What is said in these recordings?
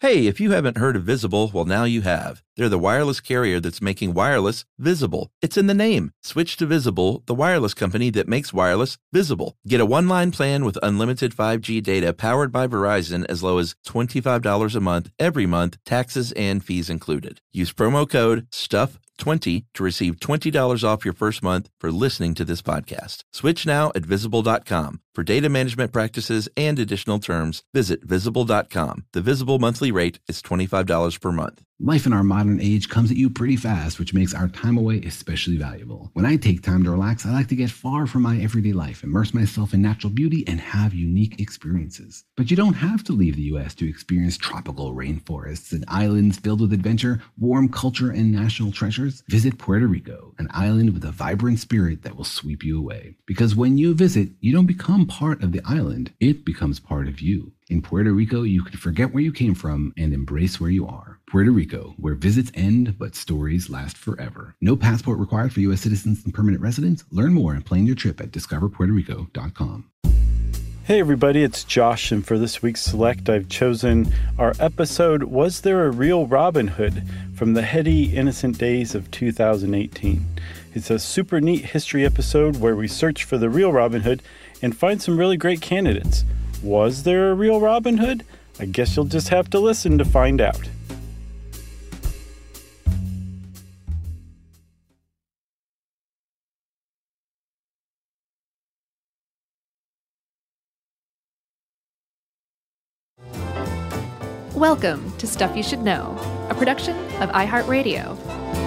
Hey, if you haven't heard of Visible, well, now you have. They're the wireless carrier that's making wireless visible. It's in the name. Switch to Visible, the wireless company that makes wireless visible. Get a one-line plan with unlimited 5G data powered by Verizon as low as $25 a month every month, taxes and fees included. Use promo code STUFF20 to receive $20 off your first month for listening to this podcast. Switch now at Visible.com. For data management practices and additional terms, visit Visible.com. The Visible monthly rate is $25 per month. Life in our modern age comes at you pretty fast, which makes our time away especially valuable. When I take time to relax, I like to get far from my everyday life, immerse myself in natural beauty, and have unique experiences. But you don't have to leave the U.S. to experience tropical rainforests and islands filled with adventure, warm culture, and national treasures. Visit Puerto Rico, an island with a vibrant spirit that will sweep you away. Because when you visit, you don't become part of the island, it becomes part of you. In Puerto Rico, you can forget where you came from and embrace where you are. Puerto Rico, where visits end, but stories last forever. No passport required for U.S. citizens and permanent residents. Learn more and plan your trip at discoverpuertorico.com. Hey everybody, it's Josh, and for this week's Select, I've chosen our episode, Was There a Real Robin Hood? From the heady, innocent days of 2018. It's a super neat history episode where we search for the real Robin Hood and find some really great candidates. Was there a real Robin Hood? I guess you'll just have to listen to find out. Welcome to Stuff You Should Know, a production of iHeartRadio.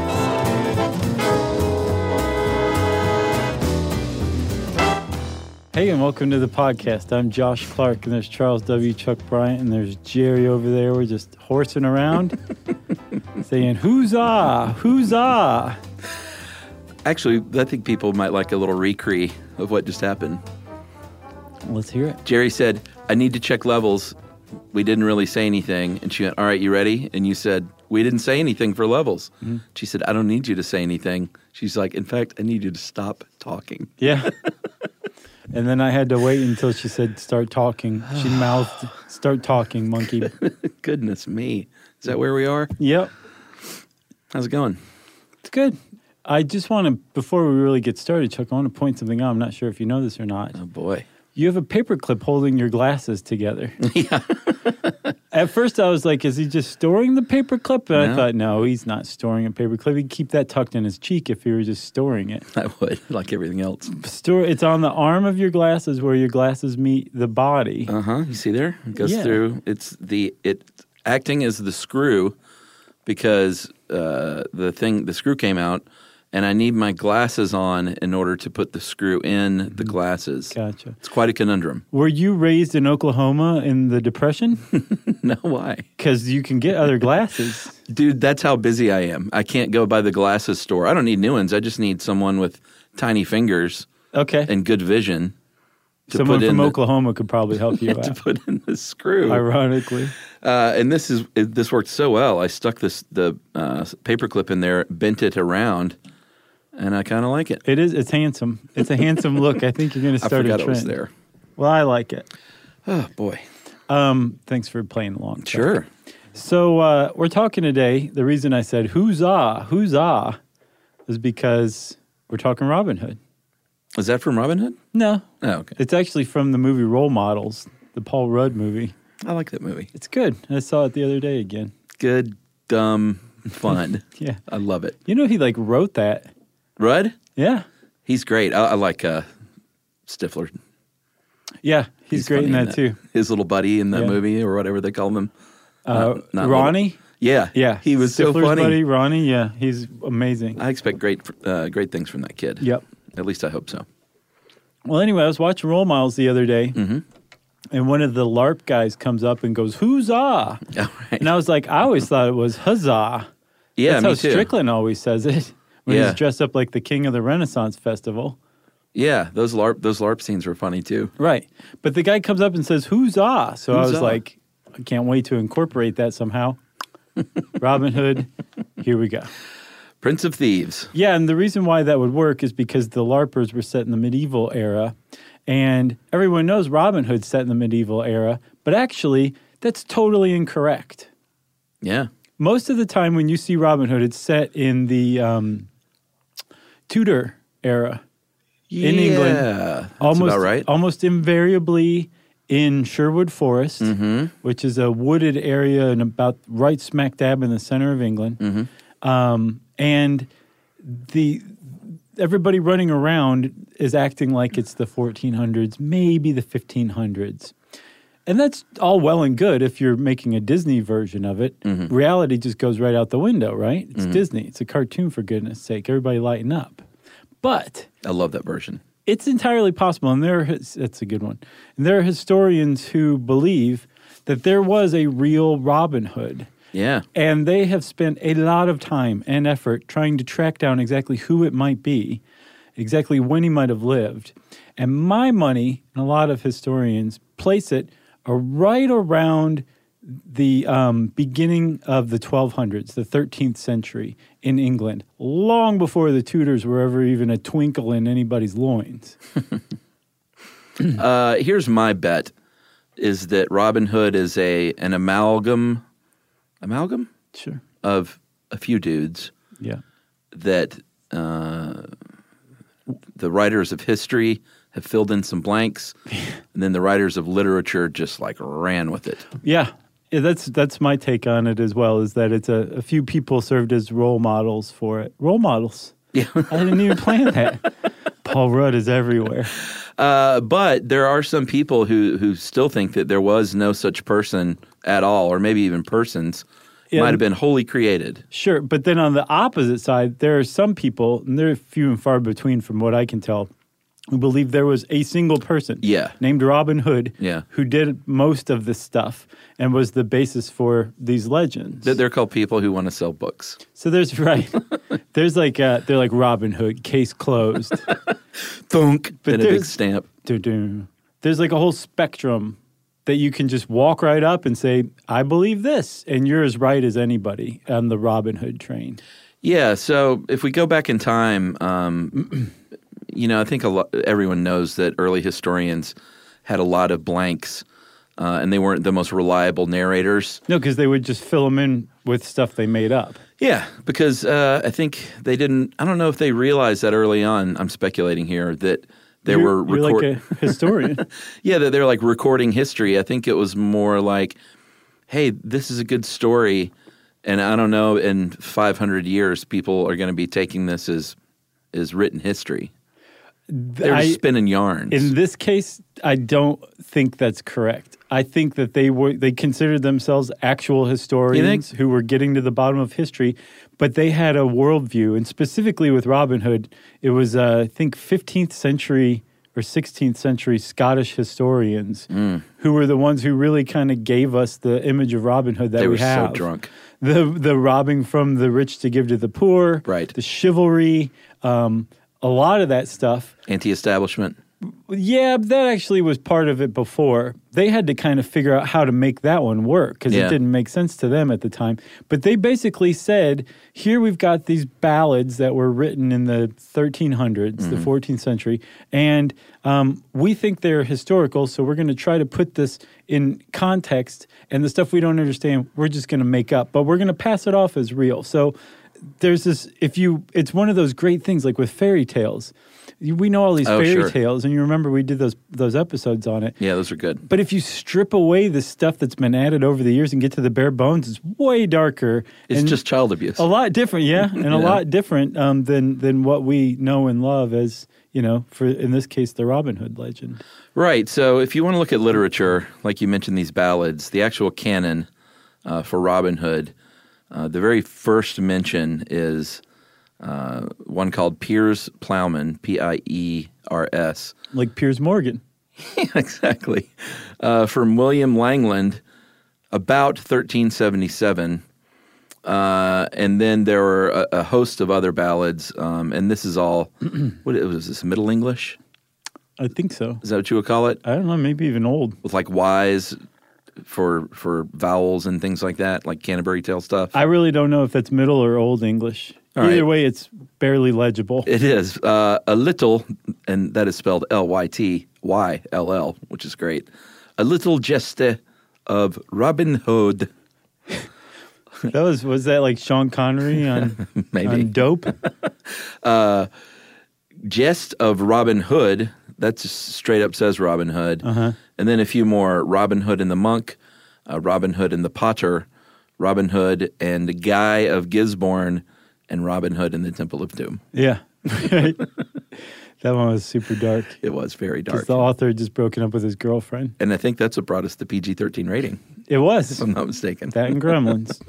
Hey, and welcome to the podcast. I'm Josh Clark, and there's Charles W. Chuck Bryant, and there's Jerry over there. We're just horsing around, saying, "Huzzah! Huzzah!" Actually, I think people might like a little recre of what just happened. Let's hear it. Jerry said, I need to check levels. We didn't really say anything. And she went, all right, you ready? And you said, we didn't say anything for levels. Mm-hmm. She said, I don't need you to say anything. She's like, in fact, I need you to stop talking. Yeah. And then I had to wait until she said, start talking. She mouthed, start talking, monkey. Goodness me. Is that where we are? Yep. How's it going? It's good. I just want to, before we really get started, Chuck, I want to point something out. I'm not sure if you know this or not. Oh, boy. You have a paperclip holding your glasses together. Yeah. At first, I was like, is he just storing the paperclip? And No. I thought, no, he's not storing a paperclip. He'd keep that tucked in his cheek if he were just storing it. I would, like everything else. It's on the arm of your glasses where your glasses meet the body. Uh-huh. You see there? It goes through. It's acting as the screw because the screw came out, and I need my glasses on in order to put the screw in the glasses. Gotcha. It's quite a conundrum. Were you raised in Oklahoma in the Depression? No, why? Because you can get other glasses. Dude, that's how busy I am. I can't go by the glasses store. I don't need new ones. I just need someone with tiny fingers and good vision. Someone from Oklahoma could probably help you out. To put in the screw. Ironically. And this worked so well. I stuck the paperclip in there, bent it around, and I kind of like it. It's handsome. It's a handsome look. I think you're going to start a trend. I forgot it was there. Well, I like it. Oh, boy. Thanks for playing along. Sure. So we're talking today. The reason I said huzzah, is because we're talking Robin Hood. Is that from Robin Hood? No. Oh, okay. It's actually from the movie Role Models, the Paul Rudd movie. I like that movie. It's good. I saw it the other day again. Good, dumb, fun. Yeah. I love it. You know, he wrote that. Rudd? Yeah. He's great. I like Stifler. Yeah, he's great in that too. His little buddy in that movie, or whatever they call him. Ronnie? Yeah. He was Stifler's so funny. buddy, Ronnie, yeah. He's amazing. I expect great things from that kid. Yep. At least I hope so. Well, anyway, I was watching Role Models the other day, and one of the LARP guys comes up and goes, huzzah! All right. And I was like, I always thought it was huzzah. Yeah, That's me how too. Strickland always says it when he's dressed up like the king of the Renaissance Festival. Yeah, those LARP scenes were funny too. Right. But the guy comes up and says, huzzah! So I was Huzzah. like, I can't wait to incorporate that somehow. Robin Hood, here we go. Prince of Thieves. Yeah, and the reason why that would work is because the LARPers were set in the medieval era, and everyone knows Robin Hood's set in the medieval era, but actually, that's totally incorrect. Yeah. Most of the time when you see Robin Hood, it's set in the Tudor era in England. Yeah, that's about right. Almost invariably in Sherwood Forest, which is a wooded area and about right smack dab in the center of England. And everybody running around is acting like it's the 1400s, maybe the 1500s. And that's all well and good if you're making a Disney version of it. Reality just goes right out the window, right? It's Disney. It's a cartoon, for goodness sake. Everybody lighten up. But I love that version. It's entirely possible, and that's a good one. And there are historians who believe that there was a real Robin Hood. Yeah. And they have spent a lot of time and effort trying to track down exactly who it might be, exactly when he might have lived. And my money, and a lot of historians, place it right around the beginning of the 1200s, the 13th century in England, long before the Tudors were ever even a twinkle in anybody's loins. Here's my bet, is that Robin Hood is an amalgam Sure. of a few dudes Yeah. that the writers of history have filled in some blanks, and then the writers of literature just like ran with it. Yeah. That's my take on it as well, is that it's a few people served as role models for it. Role models. Yeah. I didn't even plan that. Paul Rudd is everywhere. But there are some people who still think that there was no such person at all, or maybe even persons, might have been wholly created. Sure, but then on the opposite side, there are some people, and they're few and far between from what I can tell, who believe there was a single person named Robin Hood who did most of this stuff and was the basis for these legends. They're called people who want to sell books. So there's they're like Robin Hood, case closed. Thunk, but and a big stamp. There's like a whole spectrum that you can just walk right up and say, I believe this, and you're as right as anybody on the Robin Hood train. Yeah, so if we go back in time, I think everyone knows that early historians had a lot of blanks, and they weren't the most reliable narrators. No, because they would just fill them in with stuff they made up. Yeah, because I think they didn't – I don't know if they realized that early on. I'm speculating here that you're like a historian. Yeah, that they're like recording history. I think it was more like, hey, this is a good story, and I don't know, in 500 years people are going to be taking this as written history. They're spinning yarns. In this case, I don't think that's correct. I think that they considered themselves actual historians who were getting to the bottom of history, but they had a worldview. And specifically with Robin Hood, it was, I think, 15th century or 16th century Scottish historians who were the ones who really kind of gave us the image of Robin Hood that we have. They were so drunk. The robbing from the rich to give to the poor. Right. The chivalry. A lot of that stuff. Anti-establishment. Yeah, that actually was part of it before. They had to kind of figure out how to make that one work because it didn't make sense to them at the time. But they basically said, here we've got these ballads that were written in the 1300s, the 14th century, and we think they're historical, so we're going to try to put this in context, and the stuff we don't understand, we're just going to make up, but we're going to pass it off as real. So there's this, it's one of those great things like with fairy tales. We know all these fairy tales, and you remember we did those episodes on it. Yeah, those are good. But if you strip away the stuff that's been added over the years and get to the bare bones, it's way darker. It's just child abuse. A lot different, and a lot different than what we know and love as, for, in this case, the Robin Hood legend. Right. So if you want to look at literature, like you mentioned these ballads, the actual canon for Robin Hood, the very first mention is one called Piers Plowman, Piers. Like Piers Morgan. Yeah, exactly. From William Langland, about 1377. And then there were a host of other ballads, and this is all, what was this, Middle English? I think so. Is that what you would call it? I don't know, maybe even old. With like Y's for vowels and things like that, like Canterbury Tale stuff? I really don't know if that's Middle or Old English. Either way, it's barely legible. It is. A little, and that is spelled Lyttyll, which is great. A little geste of Robin Hood. Was that like Sean Connery on Maybe. on Dope? Jest of Robin Hood. That just straight up says Robin Hood. Uh-huh. And then a few more: Robin Hood and the Monk, Robin Hood and the Potter, Robin Hood and the Guy of Gisborne, and Robin Hood and the Temple of Doom. Yeah. That one was super dark. It was very dark. Because the author had just broken up with his girlfriend. And I think that's what brought us the PG-13 rating, It was. if I'm not mistaken. That and Gremlins.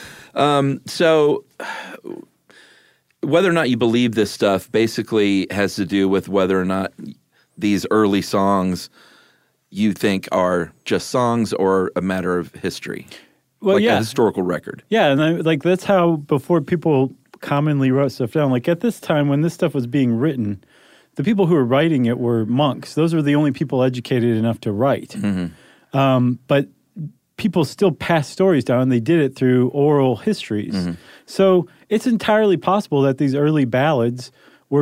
So whether or not you believe this stuff basically has to do with whether or not these early songs you think are just songs or a matter of history. Well, like yeah. a historical record. Yeah, and that's how before people commonly wrote stuff down. Like at this time when this stuff was being written, the people who were writing it were monks. Those were the only people educated enough to write. Mm-hmm. But people still passed stories down, and they did it through oral histories. Mm-hmm. So it's entirely possible that these early ballads were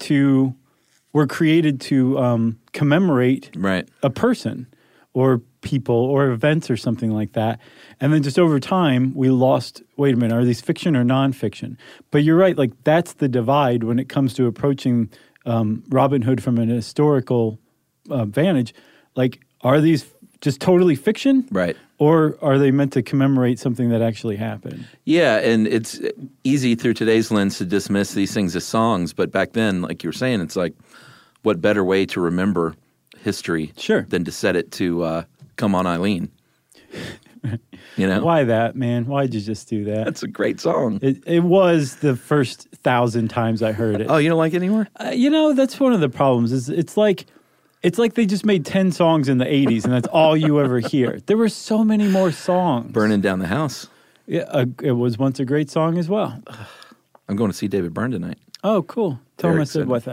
created to commemorate Right. a person or people or events or something like that. And then just over time, we lost, wait a minute, are these fiction or nonfiction? But you're right, like that's the divide when it comes to approaching Robin Hood from an historical vantage. Like, are these just totally fiction? Right. Or are they meant to commemorate something that actually happened? Yeah, and it's easy through today's lens to dismiss these things as songs, but back then, like you were saying, it's like, what better way to remember history Sure. than to set it to Come On Eileen? You know? Why that, man? Why'd you just do that? That's a great song. It was the first 1,000 times I heard it. Oh, you don't like it anymore? That's one of the problems. Is it's like they just made 10 songs in the 80s, and that's all you ever hear. There were so many more songs. Burning Down the House. Yeah, it was once a great song as well. I'm going to see David Byrne tonight. Oh, cool. Tell him I said Eric what.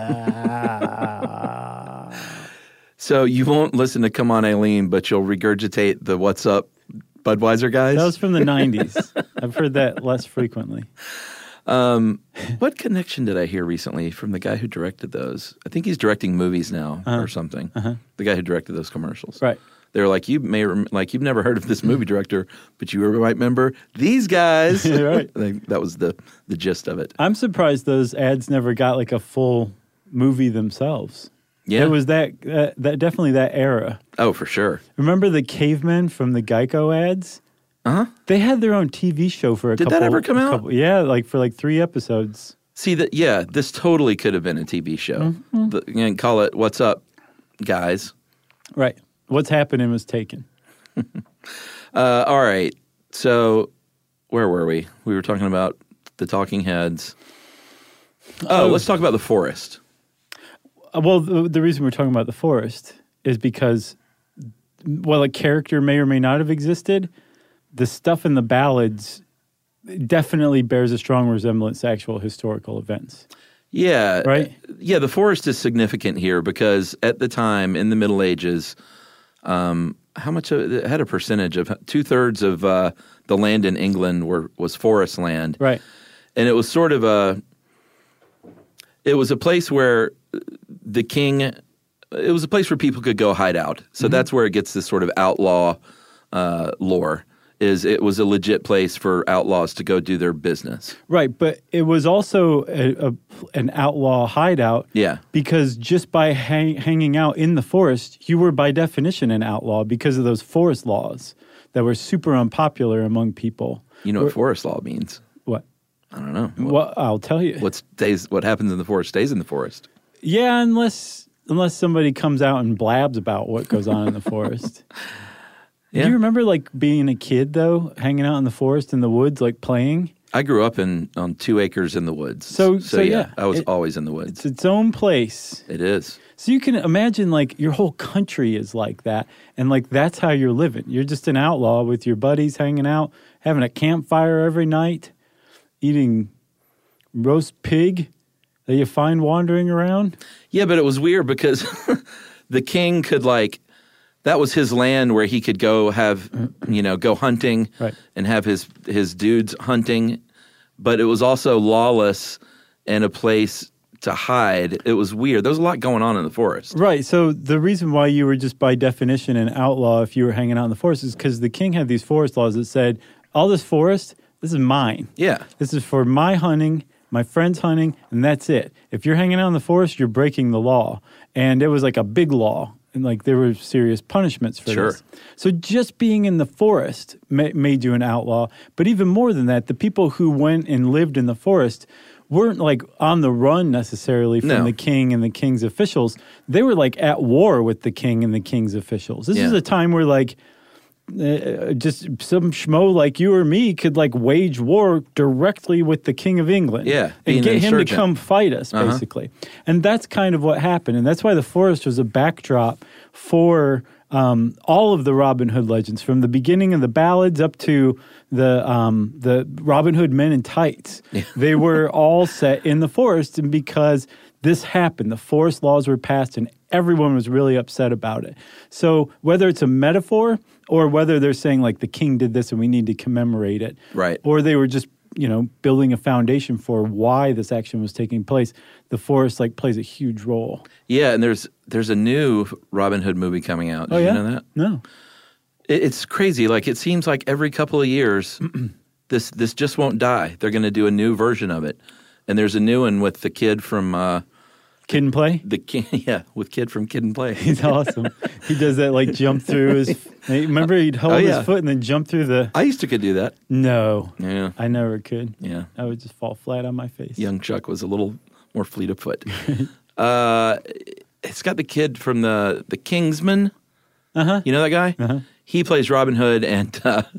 So you won't listen to Come On Eileen, but you'll regurgitate the What's Up Budweiser guys? That was from the 90s. I've heard that less frequently. What connection did I hear recently from the guy who directed those? I think he's directing movies now or something. The guy who directed those commercials. Right. They were like, you've never heard of this movie director, but you might remember these guys. Right. That was the gist of it. I'm surprised those ads never got like a full movie themselves. Yeah. It was that definitely that era. Oh, for sure. Remember the cavemen from the Geico ads? Uh-huh. They had their own TV show for a couple. Did that ever come out? Yeah, like for 3 episodes. See, this totally could have been a TV show. Mm-hmm. Call it What's Up, Guys. Right. What's Happening was taken. All right. So where were we? We were talking about the Talking Heads. Oh, let's talk about The Forest. Well, the reason we're talking about The Forest is because while a character may or may not have existed, the stuff in the ballads definitely bears a strong resemblance to actual historical events. Yeah. Right? Yeah, The Forest is significant here because at the time, in the Middle Ages, how much it had a percentage of 2/3 of the land in England was forest land. Right. And it was sort of it was a place where the king, it was a place where people could go hide out. So that's where it gets this sort of outlaw lore. It was a legit place for outlaws to go do their business. Right, but it was also an outlaw hideout. Yeah. Because just by hanging out in the forest, you were by definition an outlaw because of those forest laws that were super unpopular among people. You know what forest law means? What? I don't know. Well, I'll tell you. What happens in the forest stays in the forest. Yeah, unless somebody comes out and blabs about what goes on in the forest. Yeah. Do you remember like being a kid though, hanging out in the forest in the woods, like playing? I grew up on 2 acres in the woods. So yeah, I was always in the woods. It's its own place. It is. So you can imagine like your whole country is like that, and like that's how you're living. You're just an outlaw with your buddies hanging out, having a campfire every night, eating roast pig that you find wandering around. Yeah, but it was weird because the king could that was his land where he could go go hunting Right. and have his dudes hunting, but it was also lawless and a place to hide. It was weird. There was a lot going on in the forest. Right. So the reason why you were just by definition an outlaw if you were hanging out in the forest is because the king had these forest laws that said all this forest, this is mine. Yeah. This is for my hunting, my friend's hunting, and that's it. If you're hanging out in the forest, you're breaking the law. And it was like a big law. And like there were serious punishments for Sure. this. So just being in the forest made you an outlaw. But even more than that, the people who went and lived in the forest weren't like on the run necessarily from No. the king and the king's officials. They were like at war with the king and the king's officials. This is Yeah. a time where like just some schmo like you or me could like wage war directly with the King of England. Yeah, be and an get him to insurgent. come fight us, Uh-huh. basically. And that's kind of what happened. And that's why the forest was a backdrop for all of the Robin Hood legends, from the beginning of the ballads up to the Robin Hood Men in Tights. They were all set in the forest, and because this happened, the forest laws were passed, and everyone was really upset about it. So whether it's a metaphor or whether they're saying like the king did this and we need to commemorate it, Right. or they were just building a foundation for why this action was taking place, the forest like plays a huge role. Yeah, and there's a new Robin Hood movie coming out. Did you know that? No. It's crazy. Like, it seems like every couple of years, this just won't die. They're going to do a new version of it. And there's a new one with the kid from Kid and Play? with kid from Kid and Play. He's awesome. He does that like jump through his. Remember, he'd hold yeah. his foot and then jump through the. I used to could do that. No, Yeah, I never could. yeah. I would just fall flat on my face. Young Chuck was a little more fleet of foot. It's got the kid from the Kingsman. Uh-huh. You know that guy? Uh-huh. He plays Robin Hood, and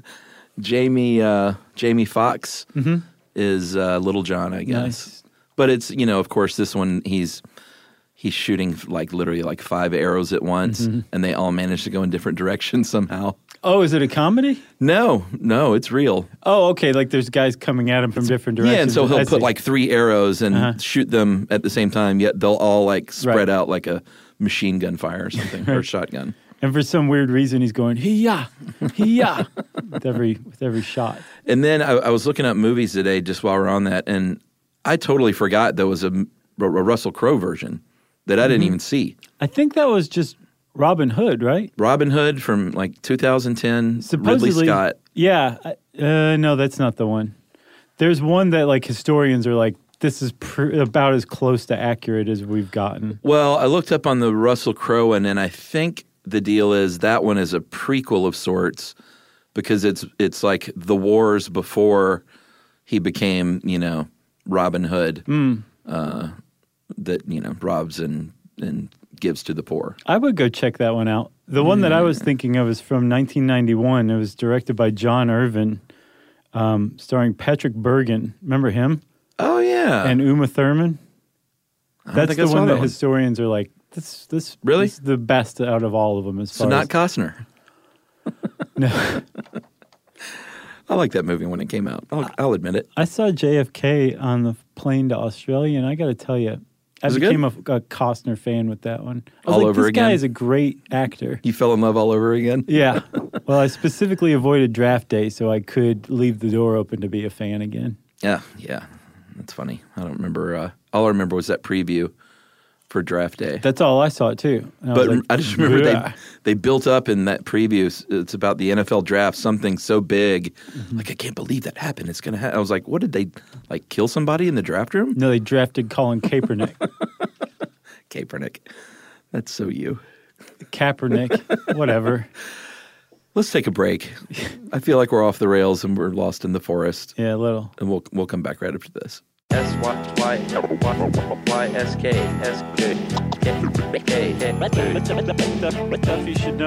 Jamie Foxx is Little John, I guess. Nice. But it's, of course, this one he's shooting like literally like 5 arrows at once, and they all manage to go in different directions somehow. Oh, is it a comedy? No, it's real. Oh, okay. Like there's guys coming at him from different directions. Yeah, and so he'll I put see. like 3 arrows and shoot them at the same time, yet they'll all like spread out like a machine gun fire or something, or a shotgun. And for some weird reason, he's going hiya, hiya with every shot. And then I was looking up movies today just while we're on that, and I totally forgot there was a Russell Crowe version that I didn't even see. I think that was just Robin Hood, right? Robin Hood from like 2010, Supposedly, Ridley Scott. Yeah. No, that's not the one. There's one that like historians are like, this is about as close to accurate as we've gotten. Well, I looked up on the Russell Crowe one, and I think the deal is that one is a prequel of sorts because it's like the wars before he became, Robin Hood that, robs and gives to the poor. I would go check that one out. The one that I was thinking of is from 1991. It was directed by John Irvin, starring Patrick Bergen. Remember him? Oh, yeah. And Uma Thurman. That's think the I saw one that that one. historians are like, this Really? is the best out of all of them. So not Costner. No. I liked that movie when it came out. I'll admit it. I saw JFK on the plane to Australia, and I got to tell you, I Was it became a Costner fan with that one. I was All like, over this again? guy is a great actor. You fell in love all over again? Yeah. Well, I specifically avoided draft day so I could leave the door open to be a fan again. Yeah. That's funny. I don't remember. All I remember was that preview for draft day. That's all I saw, too. And I But was like, I just remember "Bleh." they built up in that preview. It's about the NFL draft, something so big. Like, I can't believe that happened. It's going to happen. I was like, what did they, like, kill somebody in the draft room? No, they drafted Colin Kaepernick. Kaepernick. That's so you. Kaepernick, whatever. Let's take a break. I feel like we're off the rails and we're lost in the forest. Yeah, a little. And we'll come back right after this. Stuff you should know.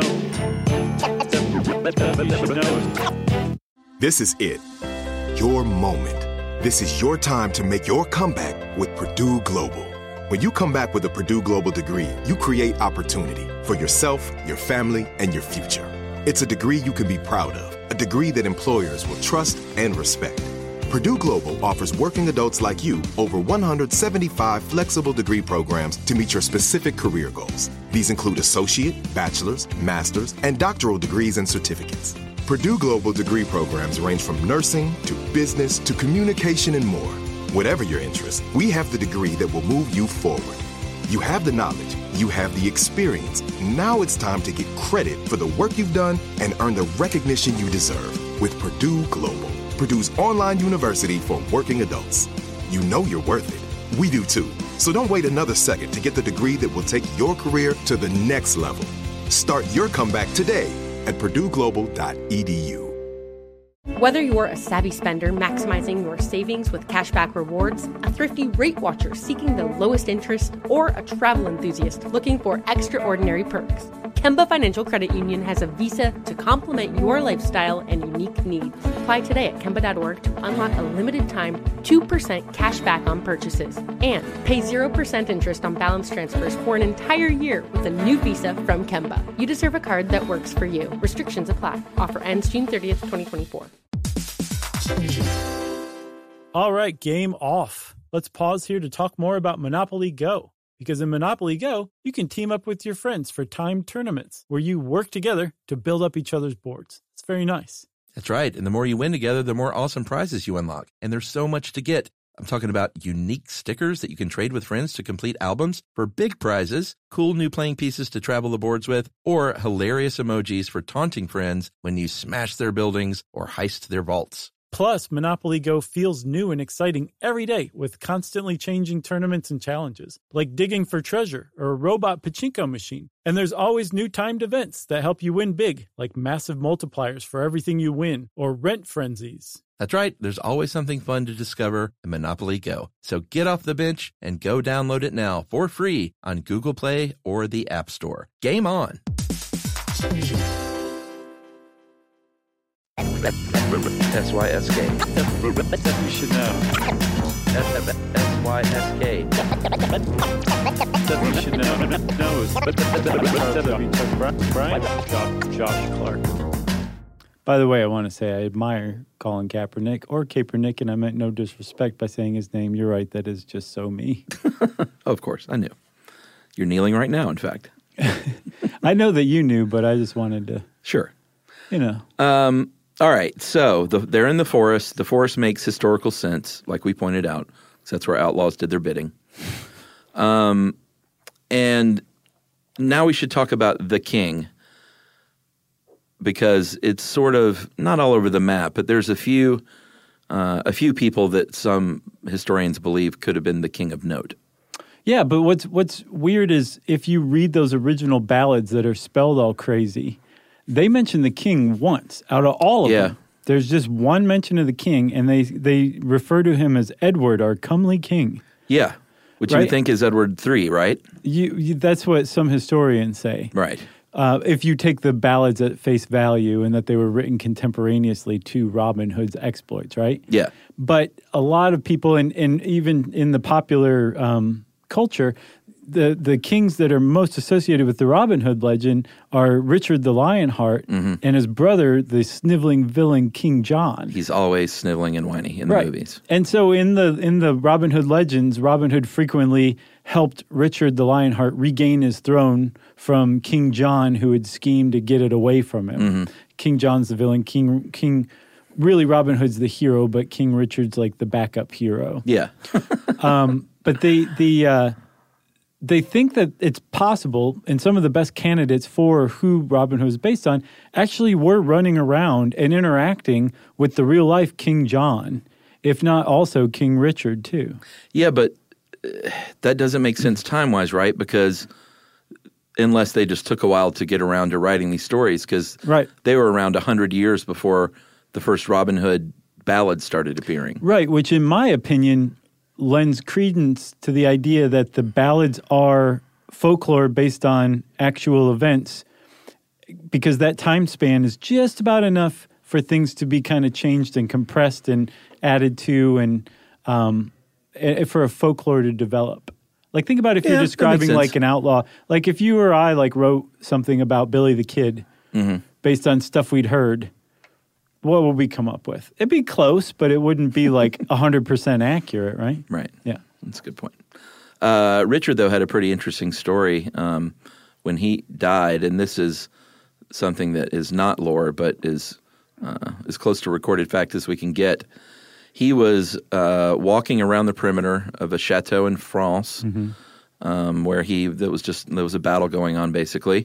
This is it. Your moment. This is your time to make your comeback with Purdue Global. When you come back with a Purdue Global degree, you create opportunity for yourself, your family, and your future. It's a degree you can be proud of, a degree that employers will trust and respect. Purdue Global offers working adults like you over 175 flexible degree programs to meet your specific career goals. These include associate, bachelor's, master's, and doctoral degrees and certificates. Purdue Global degree programs range from nursing to business to communication and more. Whatever your interest, we have the degree that will move you forward. You have the knowledge, you have the experience. Now it's time to get credit for the work you've done and earn the recognition you deserve. with Purdue Global, Purdue's online university for working adults. You know you're worth it. We do too. So don't wait another second to get the degree that will take your career to the next level. Start your comeback today at purdueglobal.edu. Whether you're a savvy spender maximizing your savings with cashback rewards, a thrifty rate watcher seeking the lowest interest, or a travel enthusiast looking for extraordinary perks, Kemba Financial Credit Union has a visa to complement your lifestyle and unique needs. Apply today at Kemba.org to unlock a limited-time 2% cash back on purchases and pay 0% interest on balance transfers for an entire year with a new visa from Kemba. You deserve a card that works for you. Restrictions apply. Offer ends June 30th, 2024. All right, game off. Let's pause here to talk more about Monopoly Go. Because in Monopoly Go, you can team up with your friends for timed tournaments where you work together to build up each other's boards. It's very nice. That's right. And the more you win together, the more awesome prizes you unlock. And there's so much to get. I'm talking about unique stickers that you can trade with friends to complete albums for big prizes, cool new playing pieces to travel the boards with, or hilarious emojis for taunting friends when you smash their buildings or heist their vaults. Plus, Monopoly Go feels new and exciting every day with constantly changing tournaments and challenges, like digging for treasure or a robot pachinko machine. And there's always new timed events that help you win big, like massive multipliers for everything you win or rent frenzies. That's right. There's always something fun to discover in Monopoly Go. So get off the bench and go download it now for free on Google Play or the App Store. Game on! S-Y-S-K. You should know. S-Y-S-K. You should know. Brian? Josh Clark. By the way, I want to say I admire Colin Kaepernick or Kaepernick, and I meant no disrespect by saying his name. You're right. That is just so me. Of course, I knew. You're kneeling right now, in fact. I know that you knew, but I just wanted to. Sure. You know. All right, so they're in the forest. The forest makes historical sense, like we pointed out, because that's where outlaws did their bidding. And now we should talk about the king, because it's sort of not all over the map, but there's a few people that some historians believe could have been the king of note. Yeah, but what's weird is if you read those original ballads that are spelled all crazy, they mention the king once out of all of them. There's just one mention of the king, and they refer to him as Edward, our comely king. Yeah, which you would think is Edward III, right? That's what some historians say. Right. If you take the ballads at face value and that they were written contemporaneously to Robin Hood's exploits, right? Yeah. But a lot of people, and even in the popular culture, the kings that are most associated with the Robin Hood legend are Richard the Lionheart and his brother, the sniveling villain King John. He's always sniveling and whiny in the movies. And so in the Robin Hood legends, Robin Hood frequently helped Richard the Lionheart regain his throne from King John, who had schemed to get it away from him. King John's the villain. King really Robin Hood's the hero, but King Richard's like the backup hero. Yeah. But they think that it's possible, and some of the best candidates for who Robin Hood is based on actually were running around and interacting with the real-life King John, if not also King Richard, too. Yeah, but that doesn't make sense time-wise, right? Because unless they just took a while to get around to writing these stories, because they were around 100 years before the first Robin Hood ballads started appearing. Right, which in my opinion lends credence to the idea that the ballads are folklore based on actual events, because that time span is just about enough for things to be kind of changed and compressed and added to, and for a folklore to develop. Like, think about if you're describing like an outlaw. Like if you or I wrote something about Billy the Kid based on stuff we'd heard, what would we come up with? It'd be close, but it wouldn't be like 100% accurate, right? Right. Yeah. That's a good point. Richard, though, had a pretty interesting story when he died, and this is something that is not lore, but is as close to recorded fact as we can get. He was walking around the perimeter of a chateau in France where there was a battle going on, basically.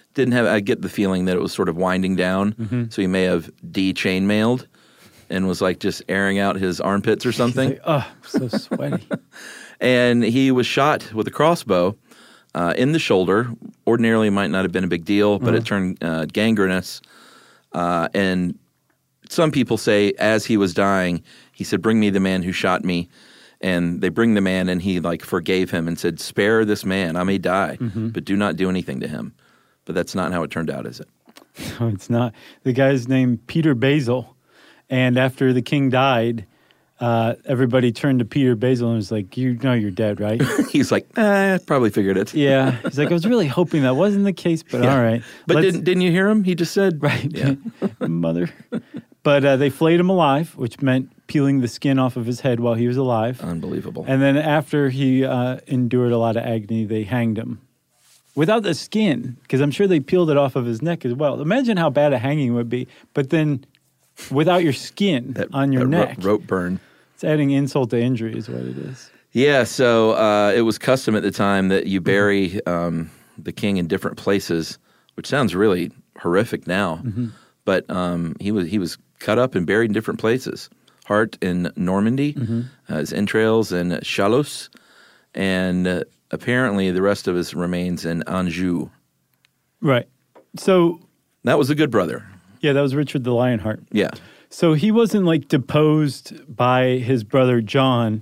didn't have. I get the feeling that it was sort of winding down, so he may have chainmailed and was like just airing out his armpits or something. Like, oh, so sweaty. And he was shot with a crossbow in the shoulder. Ordinarily, it might not have been a big deal, but it turned gangrenous. And some people say, as he was dying, he said, "Bring me the man who shot me." And they bring the man, and he like forgave him and said, "Spare this man. I may die, but do not do anything to him." But that's not how it turned out, is it? No, it's not. The guy's named Peter Basil. And after the king died, everybody turned to Peter Basil and was like, "You know you're dead, right?" He's like, probably figured it. Yeah. He's like, "I was really hoping that wasn't the case, but all right." But didn't you hear him? He just said, right. Yeah. Mother. But they flayed him alive, which meant peeling the skin off of his head while he was alive. Unbelievable. And then after he endured a lot of agony, they hanged him. Without the skin, because I'm sure they peeled it off of his neck as well. Imagine how bad a hanging would be. But then without your skin on your neck. Rope burn. It's adding insult to injury is what it is. Yeah, so it was custom at the time that you bury the king in different places, which sounds really horrific now. But he was cut up and buried in different places. Heart in Normandy, his entrails in Chalos, and apparently the rest of his remains in Anjou. Right. So that was a good brother. Yeah, that was Richard the Lionheart. Yeah. So he wasn't like deposed by his brother John.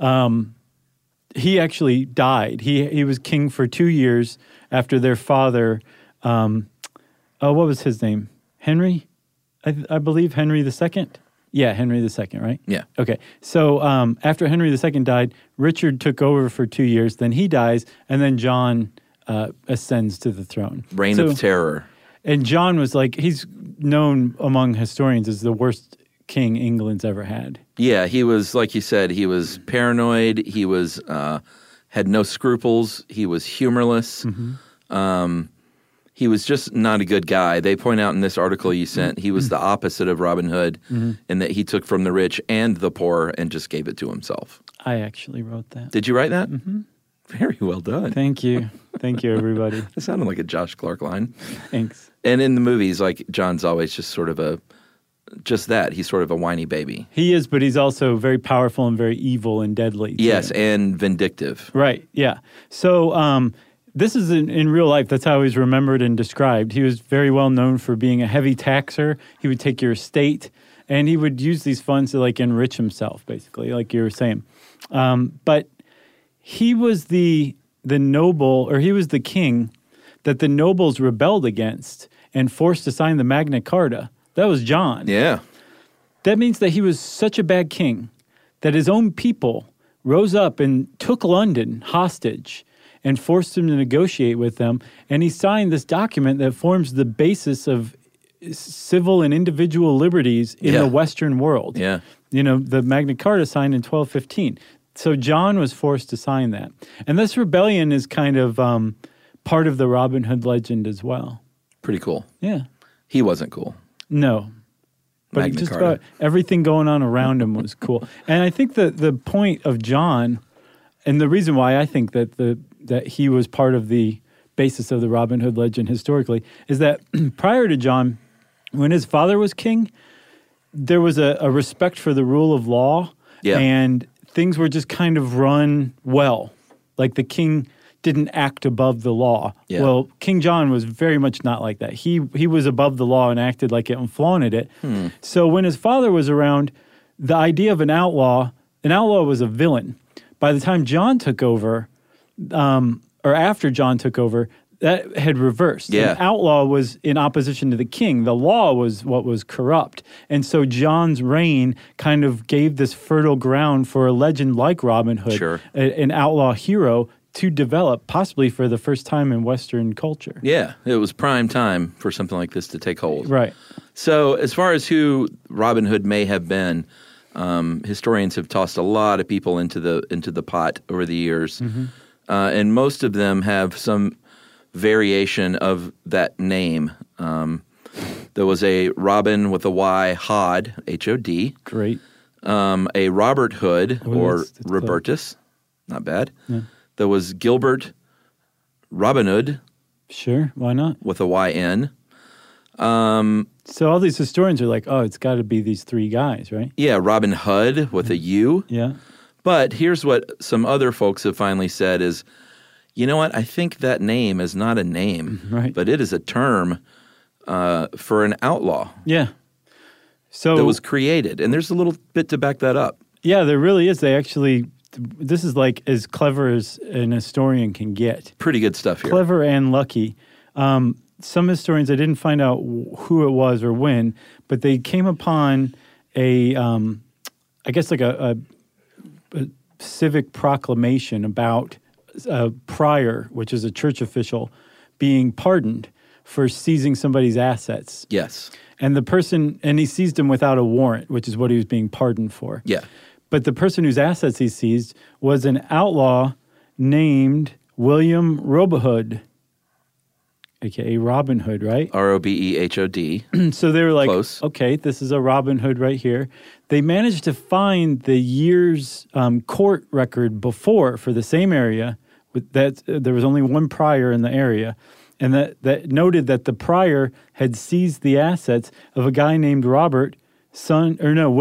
He actually died. He was king for 2 years after their father. What was his name? Henry? I believe Henry II. Yeah, Henry II, right? Yeah. Okay. So after Henry II died, Richard took over for 2 years. Then he dies, and then John ascends to the throne. Reign of terror. And John was like, he's known among historians as the worst king England's ever had. Yeah, he was, like you said, he was paranoid. He was had no scruples. He was humorless. He was just not a good guy. They point out in this article you sent, he was the opposite of Robin Hood in that he took from the rich and the poor and just gave it to himself. I actually wrote that. Did you write that? Very well done. Thank you. Thank you, everybody. It sounded like a Josh Clark line. Thanks. And in the movies, like, John's always just sort of just that. He's sort of a whiny baby. He is, but he's also very powerful and very evil and deadly, too. Yes, and vindictive. Right, yeah. So this is in real life. That's how he's remembered and described. He was very well known for being a heavy taxer. He would take your estate, and he would use these funds to, like, enrich himself, basically, like you were saying. But he was the noble, or he was the king that the nobles rebelled against and forced to sign the Magna Carta. That was John. Yeah. That means that he was such a bad king that his own people rose up and took London hostage and forced him to negotiate with them. And he signed this document that forms the basis of civil and individual liberties in the Western world. Yeah. You know, the Magna Carta signed in 1215. So John was forced to sign that. And this rebellion is kind of part of the Robin Hood legend as well. Pretty cool. Yeah. He wasn't cool. No. But Magna just Carta. about everything going on around him was cool. And I think that the point of John, and the reason why I think that that he was part of the basis of the Robin Hood legend historically, is that prior to John, when his father was king, there was a respect for the rule of law, and things were just kind of run well. Like the king didn't act above the law. Yeah. Well, King John was very much not like that. He was above the law and acted like it and flaunted it. So when his father was around, the idea of an outlaw was a villain. By the time John took over, or after John took over, that had reversed. Yeah. An outlaw was in opposition to the king. The law was what was corrupt. And so John's reign kind of gave this fertile ground for a legend like Robin Hood, an outlaw hero, to develop, possibly for the first time in Western culture. Yeah, it was prime time for something like this to take hold. Right. So as far as who Robin Hood may have been, historians have tossed a lot of people into the pot over the years, and most of them have some variation of that name. There was a Robin with a Y, Hod, H-O-D. Great. A Robert Hood, or that's Robertus. Not bad. Yeah. There was Gilbert Robin Hood, Sure, why not? with a Y-N. So all these historians are like, oh, it's got to be these three guys, right? Yeah, Robin Hood with a U. Yeah. But here's what some other folks have finally said is, you know what? I think that name is not a name, Right. but it is a term for an outlaw Yeah. So that was created. And there's a little bit to back that up. yeah, there really is. They actually, this is like as clever as an historian can get. Pretty good stuff here. Clever and lucky. Some historians, I didn't find out who it was or when, but they came upon a, I guess like a civic proclamation about a prior, which is a church official, being pardoned for seizing somebody's assets. Yes. And the person, and he seized him without a warrant, which is what he was being pardoned for. Yeah. But the person whose assets he seized was an outlaw named William Robohood, a.k.a. Robin Hood, right? Robehod. So they were like, Close. okay, this is a Robin Hood right here. They managed to find the year's court record before for the same area. With that, there was only one prior in the area. And that noted that the prior had seized the assets of a guy named William, son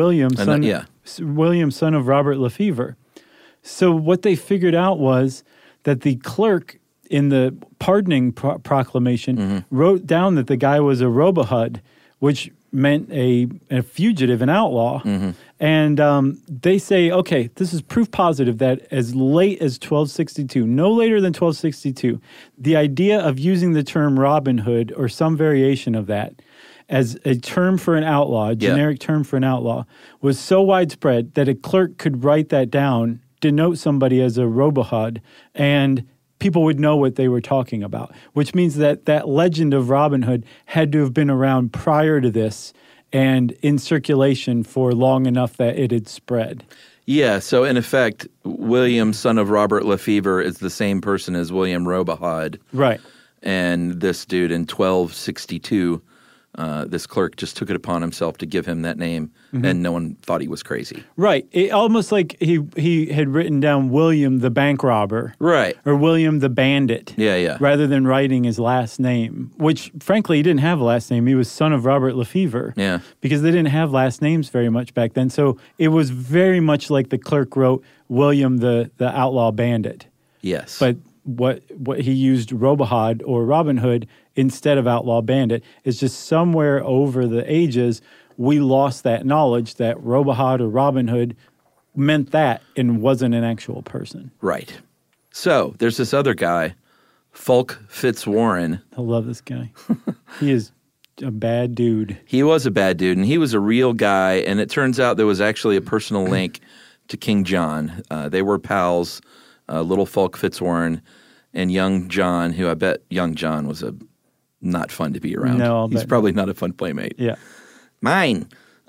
of Robert Lefevre. So what they figured out was that the clerk in the pardoning proclamation wrote down that the guy was a Robohood, which meant a fugitive, an outlaw. And they say, okay, this is proof positive that as late as 1262, no later than 1262, the idea of using the term Robin Hood or some variation of that as a term for an outlaw, a generic term for an outlaw, was so widespread that a clerk could write that down, denote somebody as a Robohood, and people would know what they were talking about, which means that that legend of Robin Hood had to have been around prior to this and in circulation for long enough that it had spread. Yeah, so in effect, William, son of Robert Lefevre, is the same person as William Robohood. Right. And this dude in 1262, this clerk just took it upon himself to give him that name, and no one thought he was crazy. Right. It, almost like he had written down William the bank robber. Right. Or William the bandit. Yeah. Rather than writing his last name, which frankly he didn't have a last name. He was son of Robert Lefevre. Yeah. Because they didn't have last names very much back then. So it was very much like the clerk wrote William the outlaw bandit. Yes. But what he used Robohood or Robin Hood instead of outlaw bandit is just somewhere over the ages we lost that knowledge that Robohood or Robin Hood meant that and wasn't an actual person. Right. So there's this other guy, Fulk Fitzwarren. I love this guy. He is a bad dude. He was a bad dude, and he was a real guy, and it turns out there was actually a personal link to King John. They were pals, little Fulk Fitzwarren and young John, who I bet young John was not fun to be around. No, I'll He's bet probably not a fun playmate. Yeah. Mine.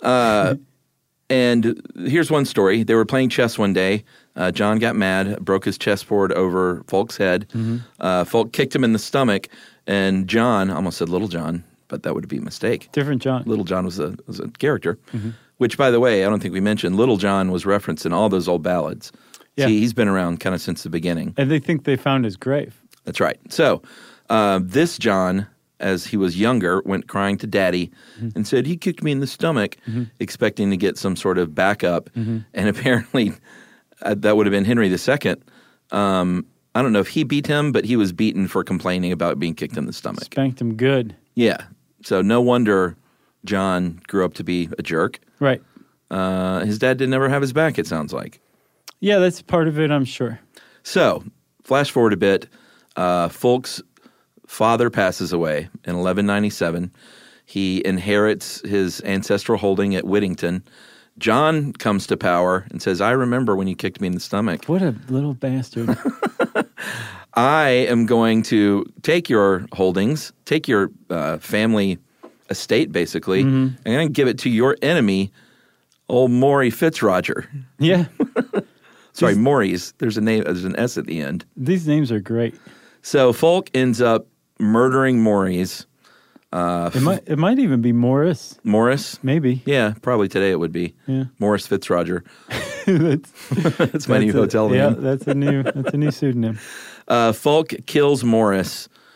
And here's one story. They were playing chess one day. John got mad, broke his chessboard over Fulk's head. Fulk kicked him in the stomach, and John, I almost said Little John, but that would be a mistake. Different John. Little John was a character, which, by the way, I don't think we mentioned, Little John was referenced in all those old ballads. Yeah. See, he's been around kind of since the beginning. And they think they found his grave. That's right. So this John, as he was younger, went crying to Daddy and said, he kicked me in the stomach, expecting to get some sort of backup. And apparently that would have been Henry II. I don't know if he beat him, but he was beaten for complaining about being kicked in the stomach. Spanked him good. Yeah. So no wonder John grew up to be a jerk. Right. His dad didn't ever have his back, it sounds like. Yeah, that's part of it, I'm sure. So, flash forward a bit. Fulk's father passes away in 1197. He inherits his ancestral holding at Whittington. John comes to power and says, I remember when you kicked me in the stomach. What a little bastard. I am going to take your holdings, take your family estate, basically, and I'm going to give it to your enemy, old Maury Fitzroger. Yeah. Sorry, Maurice. There's a name. There's an S at the end. These names are great. So Fulk ends up murdering Maurice. It might even be Morris. Morris? Maybe. Yeah, probably today it would be. Yeah. Morris Fitzroger. That's my new hotel name. Yeah, that's a new pseudonym. Fulk kills Morris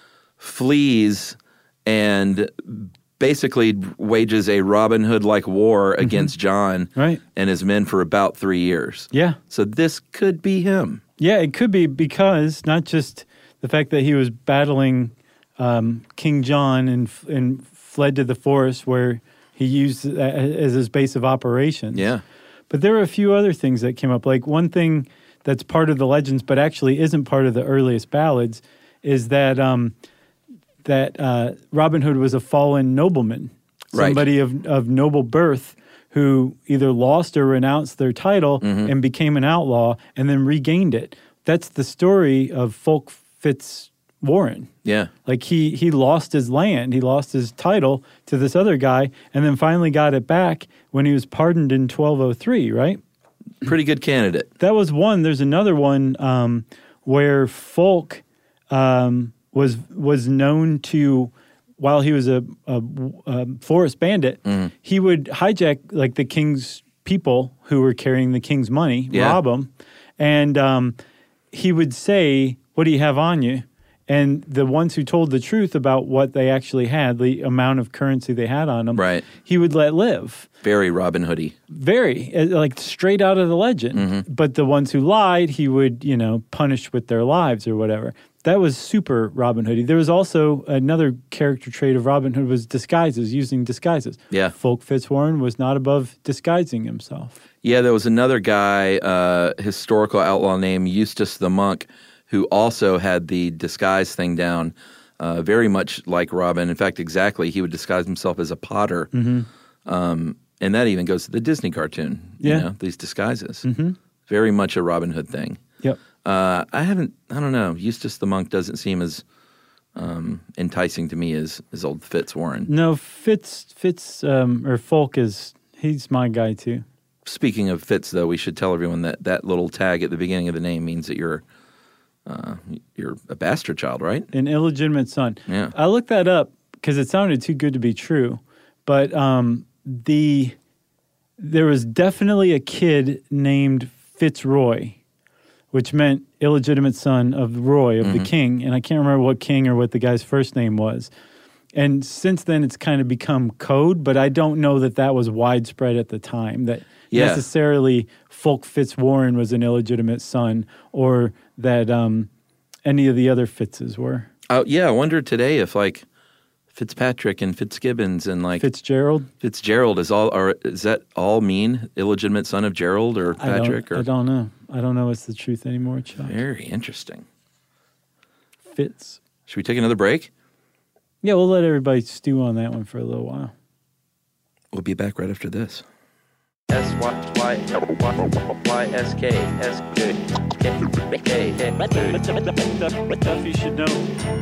flees and basically wages a Robin Hood-like war against Jon and his men for about 3 years. Yeah. So this could be him. Yeah, it could be, because not just the fact that he was battling King Jon and fled to the forest where he used as his base of operations. Yeah. But there were a few other things that came up. Like one thing that's part of the legends but actually isn't part of the earliest ballads is that Robin Hood was a fallen nobleman, somebody of noble birth who either lost or renounced their title and became an outlaw and then regained it. That's the story of Fulk Fitzwarren. Yeah. Like he lost his land, he lost his title to this other guy, and then finally got it back when he was pardoned in 1203, right? Pretty good candidate. That was one. There's another one where Fulk was known to, while he was a forest bandit, he would hijack like the king's people who were carrying the king's money, rob them, and he would say, "What do you have on you?" And the ones who told the truth about what they actually had, the amount of currency they had on them, he would let live. Very Robin Hood-y. Very, like straight out of the legend. But the ones who lied, he would, punish with their lives or whatever. That was super Robin Hood-y. There was also another character trait of Robin Hood was disguises, using disguises. Yeah. Fulk Fitzwarren was not above disguising himself. Yeah, there was another guy, historical outlaw named Eustace the Monk, who also had the disguise thing down, very much like Robin. In fact, exactly, he would disguise himself as a potter. And that even goes to the Disney cartoon, these disguises. Very much a Robin Hood thing. Yep. I don't know, Eustace the Monk doesn't seem as enticing to me as old Fitzwarren. No, or Fulk he's my guy too. Speaking of Fitz, though, we should tell everyone that little tag at the beginning of the name means that you're a bastard child, right? An illegitimate son. Yeah. I looked that up because it sounded too good to be true. But there was definitely a kid named Fitzroy, which meant illegitimate son of Roy, of the king. And I can't remember what king or what the guy's first name was. And since then, it's kind of become code, but I don't know that was widespread at the time, that necessarily Fulk Fitzwarren was an illegitimate son, or that any of the other Fitzes were. Oh, yeah, I wonder today if, like, Fitzpatrick and Fitzgibbons and, like... Fitzgerald, does that all mean illegitimate son of Gerald or Patrick? I don't know. I don't know what's the truth anymore, Chuck. Very interesting. Fitz. Should we take another break? Yeah, we'll let everybody stew on that one for a little while. We'll be back right after this. Stuff you should know.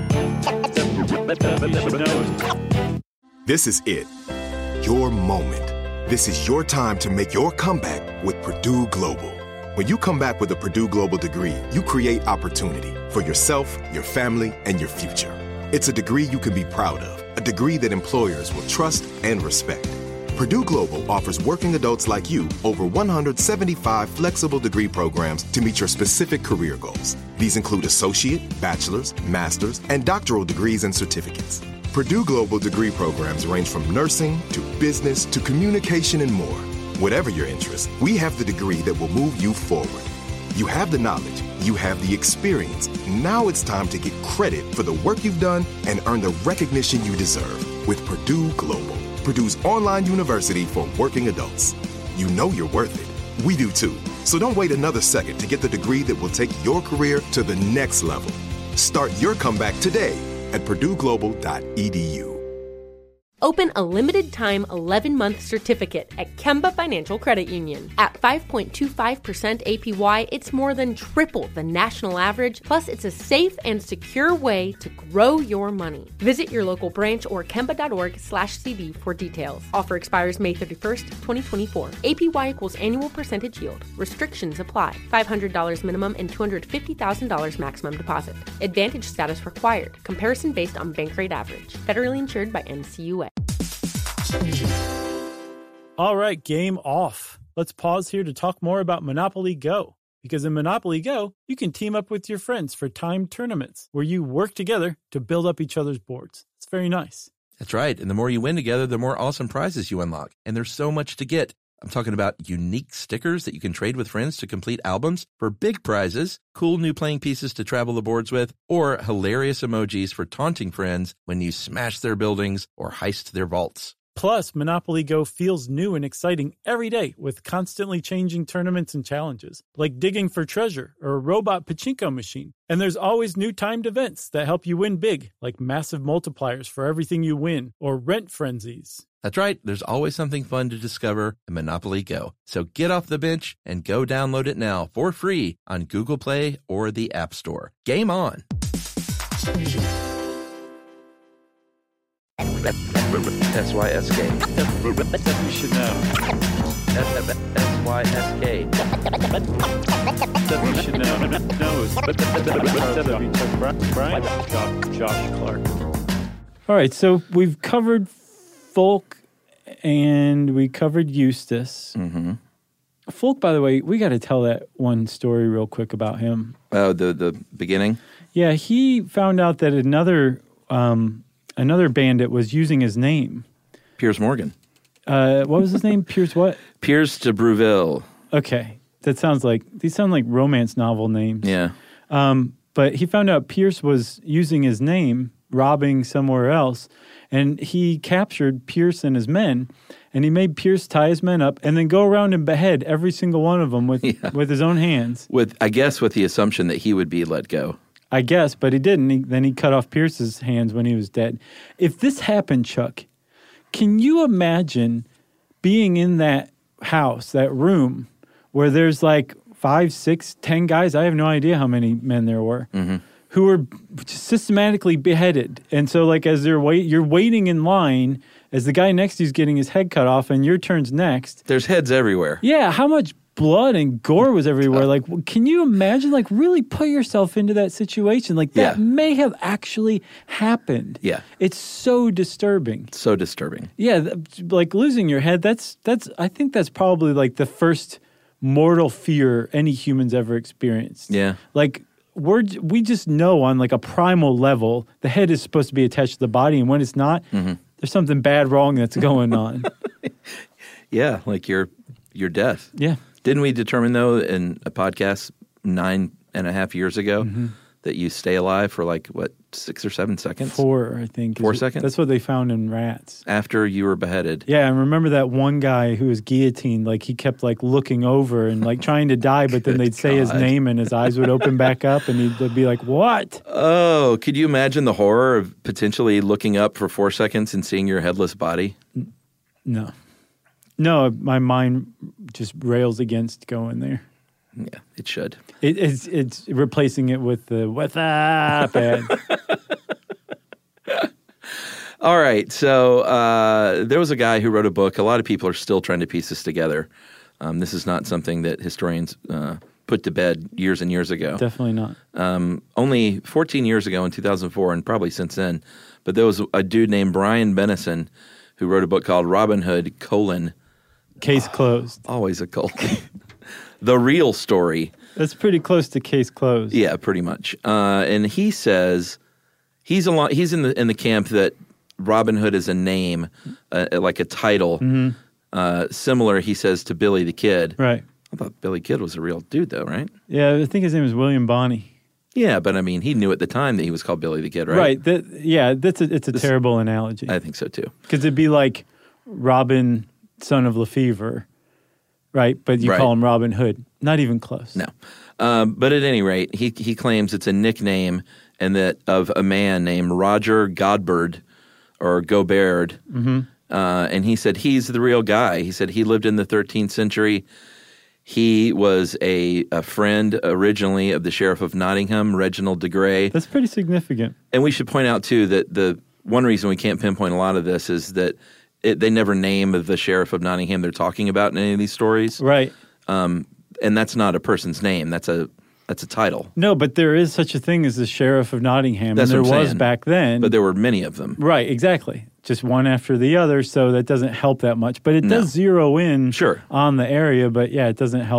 This is it. Your moment. This is your time to make your comeback with Purdue Global. When you come back with a Purdue Global degree, you create opportunity for yourself, your family, and your future. It's a degree you can be proud of, a degree that employers will trust and respect. Purdue Global offers working adults like you over 175 flexible degree programs to meet your specific career goals. These include associate, bachelor's, master's, and doctoral degrees and certificates. Purdue Global degree programs range from nursing to business to communication and more. Whatever your interest, we have the degree that will move you forward. You have the knowledge, you have the experience. Now it's time to get credit for the work you've done and earn the recognition you deserve with Purdue Global, Purdue's online university for working adults. You know you're worth it. We do too. So don't wait another second to get the degree that will take your career to the next level. Start your comeback today at purdueglobal.edu. Open a limited-time 11-month certificate at Kemba Financial Credit Union. At 5.25% APY, it's more than triple the national average, plus it's a safe and secure way to grow your money. Visit your local branch or kemba.org/cb for details. Offer expires May 31st, 2024. APY equals annual percentage yield. Restrictions apply. $500 minimum and $250,000 maximum deposit. Advantage status required. Comparison based on bank rate average. Federally insured by NCUA. All right, game off. Let's pause here to talk more about Monopoly Go. Because in Monopoly Go, you can team up with your friends for timed tournaments where you work together to build up each other's boards. It's very nice. That's right. And the more you win together, the more awesome prizes you unlock. And there's so much to get. I'm talking about unique stickers that you can trade with friends to complete albums for big prizes, cool new playing pieces to travel the boards with, or hilarious emojis for taunting friends when you smash their buildings or heist their vaults. Plus, Monopoly Go feels new and exciting every day with constantly changing tournaments and challenges, like digging for treasure or a robot pachinko machine. And there's always new timed events that help you win big, like massive multipliers for everything you win or rent frenzies. That's right. There's always something fun to discover in Monopoly Go. So get off the bench and go download it now for free on Google Play or the App Store. Game on! SYSK. You should know. SYSK. You should know. Brian? Josh Clark. All right, so we've covered Folk and we covered Eustace. Mm-hmm. Folk, by the way, we got to tell that one story real quick about him. Oh, the beginning? Yeah, he found out that another bandit was using his name. Piers Morgan. What was his name? Piers what? Piers de Bruville. Okay. These sound like romance novel names. Yeah. But he found out Pierce was using his name, robbing somewhere else, and he captured Pierce and his men, and he made Pierce tie his men up and then go around and behead every single one of them with his own hands. With the assumption that he would be let go. I guess, but he didn't. Then he cut off Pierce's hands when he was dead. If this happened, Chuck, can you imagine being in that house, that room, where there's like 5, 6, 10 guys, I have no idea how many men there were, who were systematically beheaded. And so like as you're waiting in line, as the guy next to you is getting his head cut off and your turn's next. There's heads everywhere. Yeah, how much blood and gore was everywhere. Like, can you imagine, like, really put yourself into that situation? Like, that may have actually happened. Yeah. It's so disturbing. So disturbing. Yeah, like losing your head, I think that's probably like the first mortal fear any human's ever experienced. Yeah. Like, we just know on like a primal level, the head is supposed to be attached to the body, and when it's not, there's something bad wrong that's going on. Yeah, like your death. Yeah. Didn't we determine, though, in a podcast 9.5 years ago that you stay alive for like, 6 or 7 seconds? 4, I think. 4 seconds? That's what they found in rats. After you were beheaded. Yeah, I remember that one guy who was guillotined, like he kept like looking over and like trying to die, but then they'd say his name and his eyes would open back up and they'd be like, what? Oh, could you imagine the horror of potentially looking up for 4 seconds and seeing your headless body? No, my mind just rails against going there. Yeah, it should. It's replacing it with the "what's up?" All right, so there was a guy who wrote a book. A lot of people are still trying to piece this together. This is not something that historians put to bed years and years ago. Definitely not. Only 14 years ago in 2004, and probably since then. But there was a dude named Brian Bennison who wrote a book called Robin Hood, Case closed. Always a colon. The Real Story. That's pretty close to case closed. Yeah, pretty much. And he says he's in the camp that Robin Hood is a name, like a title, similar, he says, to Billy the Kid. Right. I thought Billy Kid was a real dude, though, right? Yeah, I think his name is William Bonney. Yeah, but I mean, he knew at the time that he was called Billy the Kid, right? Right. It's a terrible analogy. I think so, too. Because it'd be like Robin, son of Lefevre, right? But you call him Robin Hood. Not even close. No. But at any rate, he claims it's a nickname and that of a man named Roger Godberd or Goberd. And he said he's the real guy. He said he lived in the 13th century. He was a friend originally of the Sheriff of Nottingham, Reginald de Grey. That's pretty significant. And we should point out, too, that the one reason we can't pinpoint a lot of this is that they never name the Sheriff of Nottingham they're talking about in any of these stories. Right. And that's not a person's name. That's a title. No, but there is such a thing as the Sheriff of Nottingham. That's and what there I'm was saying. back then. But there were many of them. Right, exactly. Just one after the other, so that doesn't help that much. But it does zero in on the area, but yeah, it doesn't help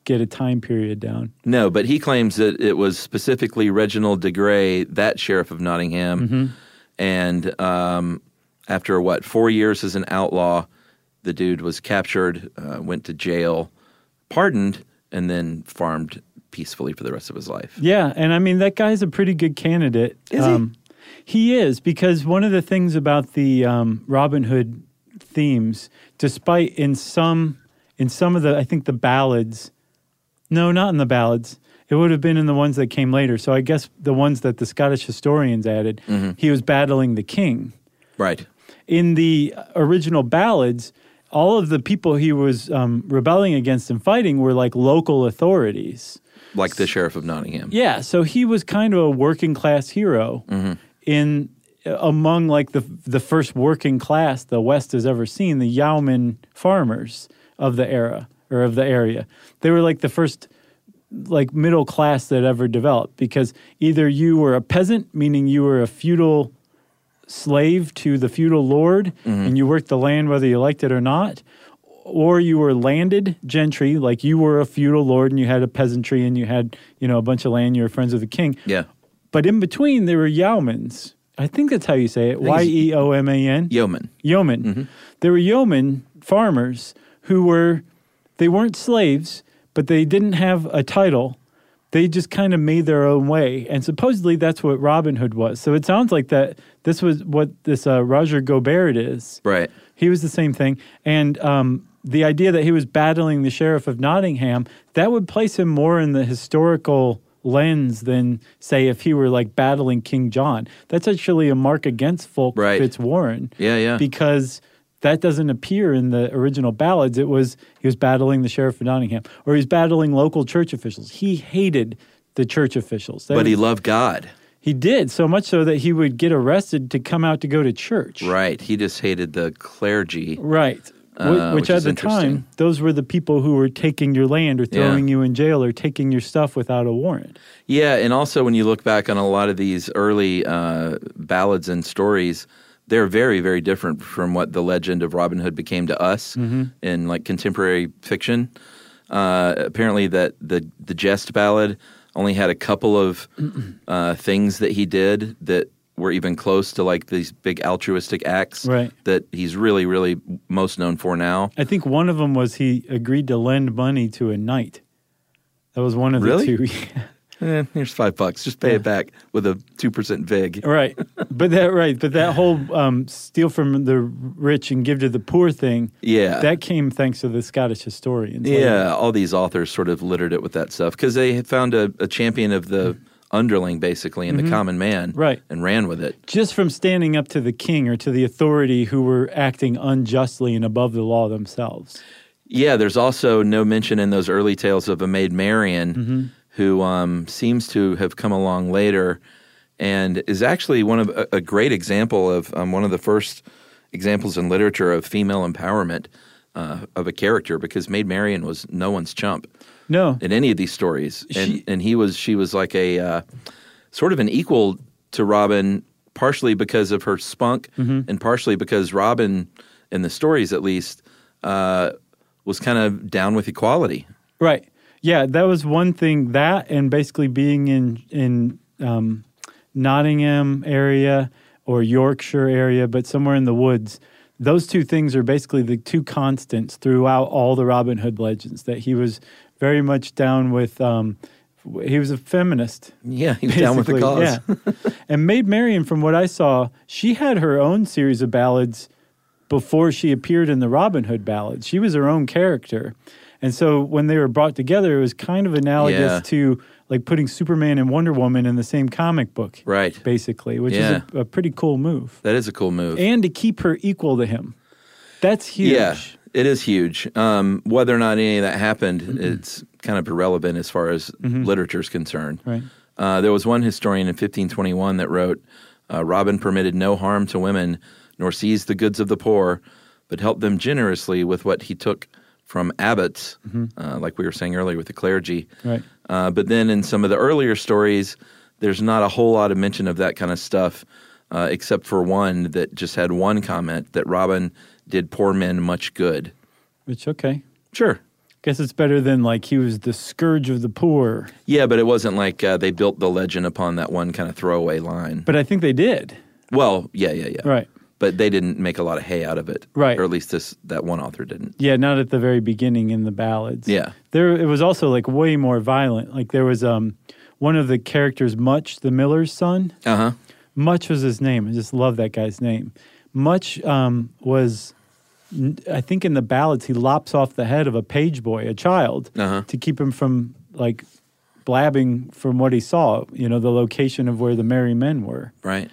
get a time period down. No, but he claims that it was specifically Reginald de Grey, that sheriff of Nottingham, and after 4 years as an outlaw, the dude was captured, went to jail, pardoned, and then farmed peacefully for the rest of his life. Yeah, and I mean, that guy's a pretty good candidate. Is he? He is, because one of the things about the Robin Hood themes, despite in some of the, I think the ballads, no, not in the ballads, it would have been in the ones that came later. So I guess the ones that the Scottish historians added, he was battling the king. Right. In the original ballads, all of the people he was rebelling against and fighting were like local authorities. Like the sheriff of Nottingham. Yeah, so he was kind of a working class hero among like the first working class the West has ever seen, the yeoman farmers of the era or of the area. They were like the first like middle class that ever developed, because either you were a peasant, meaning you were a feudal slave to the feudal lord and you worked the land whether you liked it or not, or you were landed gentry, like you were a feudal lord and you had a peasantry and you had, a bunch of land, you were friends with the king. Yeah. But in between, there were yeomans. I think that's how you say it. Y-E-O-M-A-N. Yeoman. Yeoman. There were yeoman farmers who they weren't slaves, but they didn't have a title. They just kind of made their own way. And supposedly that's what Robin Hood was. So it sounds like that this was what this Roger Gobert is. Right. He was the same thing. And the idea that he was battling the Sheriff of Nottingham, that would place him more in the historical lens than, say, if he were like battling King John. That's actually a mark against Fulk Fitzwarren. Yeah. Because that doesn't appear in the original ballads. He was battling the Sheriff of Nottingham, or he's battling local church officials. He hated the church officials. But he loved God. He did, so much so that he would get arrested to come out to go to church. Right. He just hated the clergy. Right. Which at the time, those were the people who were taking your land or throwing you in jail or taking your stuff without a warrant. Yeah, and also when you look back on a lot of these early ballads and stories, they're very, very different from what the legend of Robin Hood became to us in like contemporary fiction. Apparently that the jest ballad only had a couple of things that he did that were even close to like these big altruistic acts that he's really, really most known for now. I think one of them was he agreed to lend money to a knight. That was one of the two. Here's $5. Just pay it back with a 2% vig. Right. But that whole steal from the rich and give to the poor thing, that came thanks to the Scottish historians. Yeah, all these authors sort of littered it with that stuff because they had found a champion of the underling, basically, and the common man, and ran with it. Just from standing up to the king or to the authority who were acting unjustly and above the law themselves. Yeah, there's also no mention in those early tales of a Maid Marian who seems to have come along later and is actually one of a great example of one of the first examples in literature of female empowerment of a character, because Maid Marian was no one's chump. No. In any of these stories. And she was like a sort of an equal to Robin, partially because of her spunk and partially because Robin, in the stories at least, was kind of down with equality. Right. Yeah, that was one thing, that and basically being in Nottingham area or Yorkshire area, but somewhere in the woods. Those two things are basically the two constants throughout all the Robin Hood legends, that he was very much down with, he was a feminist. Yeah, he was down with the cause. Yeah. And Maid Marian, from what I saw, she had her own series of ballads before she appeared in the Robin Hood ballads. She was her own character. And so when they were brought together, it was kind of analogous to like putting Superman and Wonder Woman in the same comic book. Right. Basically, which is a pretty cool move. That is a cool move. And to keep her equal to him. That's huge. Yeah, it is huge. Whether or not any of that happened, it's kind of irrelevant as far as literature is concerned. Right. There was one historian in 1521 that wrote, Robin permitted no harm to women, nor seized the goods of the poor, but helped them generously with what he took from abbots, like we were saying earlier with the clergy. Right. But then in some of the earlier stories, there's not a whole lot of mention of that kind of stuff, except for one that just had one comment that Robin did poor men much good. Which, okay. Sure. Guess it's better than like he was the scourge of the poor. Yeah, but it wasn't like they built the legend upon that one kind of throwaway line. But I think they did. Well, yeah. Right. But they didn't make a lot of hay out of it. Right. Or at least that one author didn't. Yeah, not at the very beginning in the ballads. Yeah. It was also like way more violent. Like there was one of the characters, Much, the miller's son. Uh-huh. Much was his name. I just love that guy's name. Much was, I think in the ballads, he lops off the head of a page boy, a child, to keep him from like blabbing from what he saw, the location of where the merry men were. Right.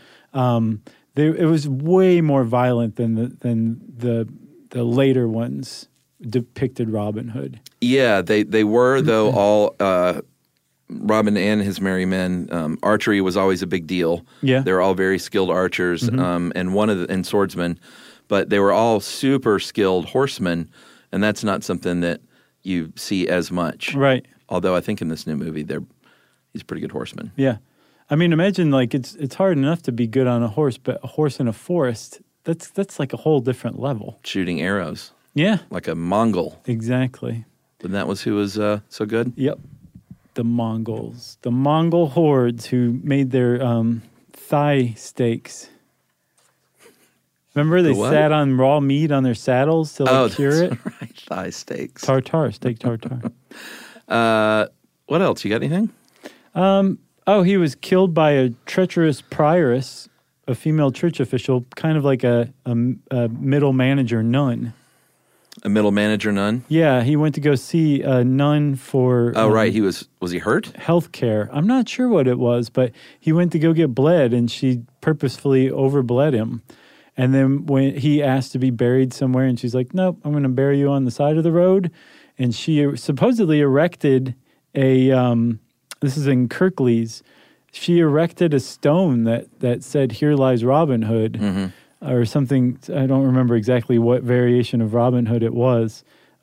It was way more violent than the later ones depicted Robin Hood. Yeah, they were, though, all Robin and his merry men. Archery was always a big deal. Yeah. They were all very skilled archers and swordsmen, but they were all super skilled horsemen, and that's not something that you see as much. Right. Although I think in this new movie, he's a pretty good horseman. Yeah. I mean, imagine like it's hard enough to be good on a horse, but a horse in a forest, that's like a whole different level. Shooting arrows. Yeah. Like a Mongol. Exactly. And that was who was so good? Yep. The Mongols. The Mongol hordes who made their thigh steaks. Remember they sat on raw meat on their saddles to cure it? Right. Thigh steaks. Steak tartare. What else? You got anything? He was killed by a treacherous prioress, a female church official, kind of like a middle manager nun. A middle manager nun? Yeah, he went to go see a nun for... Oh, right. Was he hurt? Health care. I'm not sure what it was, but he went to go get bled, and she purposefully overbled him. And then when he asked to be buried somewhere, and she's like, nope, I'm going to bury you on the side of the road. And she supposedly erected a... this is in Kirklees. She erected a stone that said, "Here lies Robin Hood," or something. I don't remember exactly what variation of Robin Hood it was.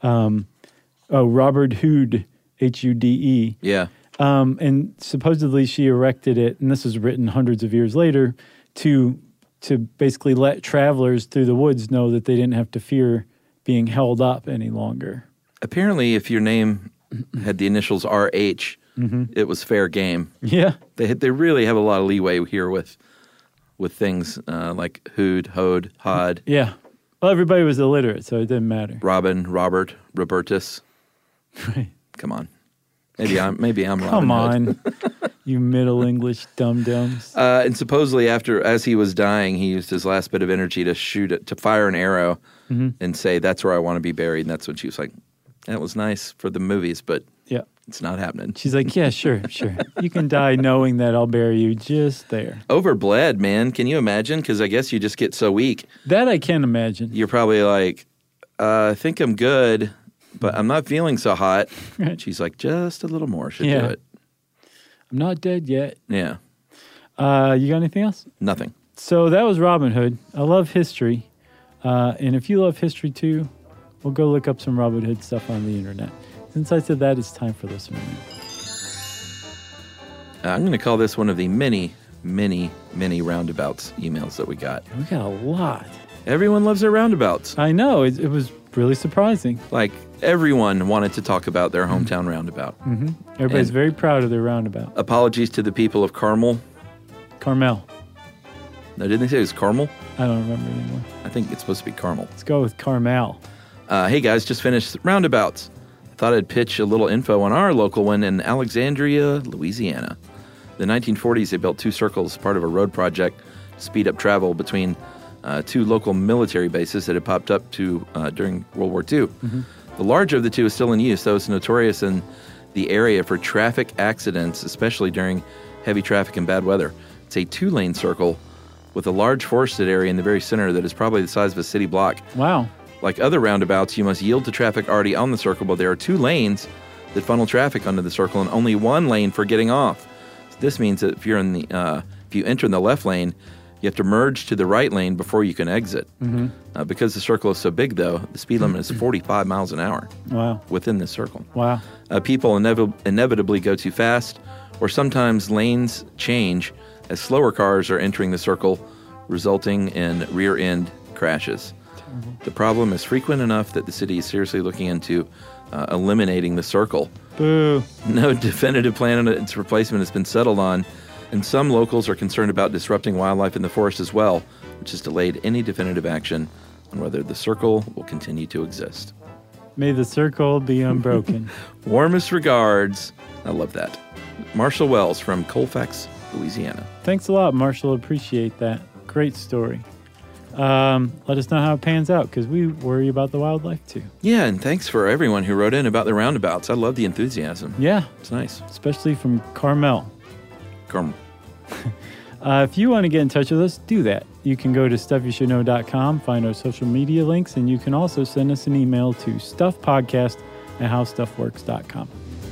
Robert Hood, Hude. Yeah. And supposedly she erected it, and this was written hundreds of years later, to basically let travelers through the woods know that they didn't have to fear being held up any longer. Apparently, if your name had the initials RH, it was fair game. Yeah. They really have a lot of leeway here with things like Hood, Hode, Hod. Yeah. Well, everybody was illiterate, so it didn't matter. Robin, Robert, Robertus. Right. Come on. Maybe I'm Robin Come Hood. on, you Middle English dum-dums. And supposedly as he was dying, he used his last bit of energy to fire an arrow and say, "That's where I want to be buried." And that's when she was like, "That was nice for the movies, but yeah, it's not happening." She's like, "Yeah, sure. You can die knowing that I'll bury you just there." Overbled, man. Can you imagine? Because I guess you just get so weak. That I can imagine. You're probably like, I think I'm good, but I'm not feeling so hot. Right. She's like, just a little more should do it. I'm not dead yet. Yeah. You got anything else? Nothing. So that was Robin Hood. I love history. And if you love history too, we'll go look up some Robin Hood stuff on the internet. Since I said that, it's time for listener mail. I'm going to call this one of the many, many, many roundabouts emails that we got. We got a lot. Everyone loves their roundabouts. I know. It was really surprising. Like, everyone wanted to talk about their hometown roundabout. Mm-hmm. Everybody's very proud of their roundabout. Apologies to the people of Carmel. Carmel. No, didn't they say it was Carmel? I don't remember anymore. I think it's supposed to be Carmel. Let's go with Carmel. Hey, guys, just finished roundabouts. Thought I'd pitch a little info on our local one in Alexandria, Louisiana. In the 1940s, they built two circles, part of a road project to speed up travel between two local military bases that had popped up during World War II. Mm-hmm. The larger of the two is still in use, though it's notorious in the area for traffic accidents, especially during heavy traffic and bad weather. It's a two-lane circle with a large forested area in the very center that is probably the size of a city block. Wow. Like other roundabouts, you must yield to traffic already on the circle, but there are two lanes that funnel traffic onto the circle and only one lane for getting off. This means that if you enter in the left lane, you have to merge to the right lane before you can exit. Mm-hmm. Because the circle is so big, though, the speed limit is 45 miles an hour. Wow. Within this circle. Wow. People inevitably go too fast, or sometimes lanes change as slower cars are entering the circle, resulting in rear-end crashes. Terrible. The problem is frequent enough that the city is seriously looking into eliminating the circle. Boo. No definitive plan on its replacement has been settled on, and some locals are concerned about disrupting wildlife in the forest as well, which has delayed any definitive action on whether the circle will continue to exist. May the circle be unbroken. Warmest regards. I love that. Marshall Wells from Colfax, Louisiana. Thanks a lot, Marshall. Appreciate that. Great story. Let us know how it pans out, because we worry about the wildlife too. Yeah, and thanks for everyone who wrote in about the roundabouts. I love the enthusiasm. Yeah. It's nice. Especially from Carmel. If you want to get in touch with us, do that. You can go to StuffYouShouldKnow.com, find our social media links, and you can also send us an email to stuffpodcast@howstuffworks.com.